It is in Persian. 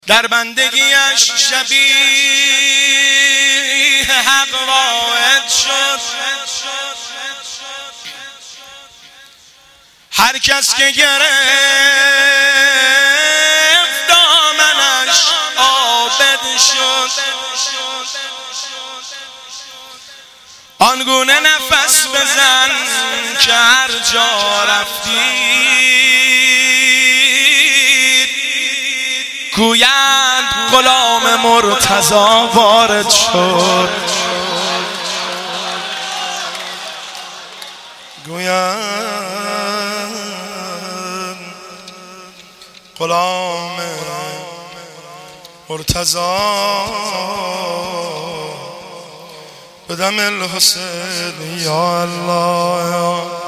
در بندگیش شبیه حق واحد شد. هر کس که گرفت دامنش عابد شد. آنگونه نفس بزن که هر جا رفتی گویند غلام مرتضی وارد شد. گویند غلام مرتضی بدم الحسین یا الله.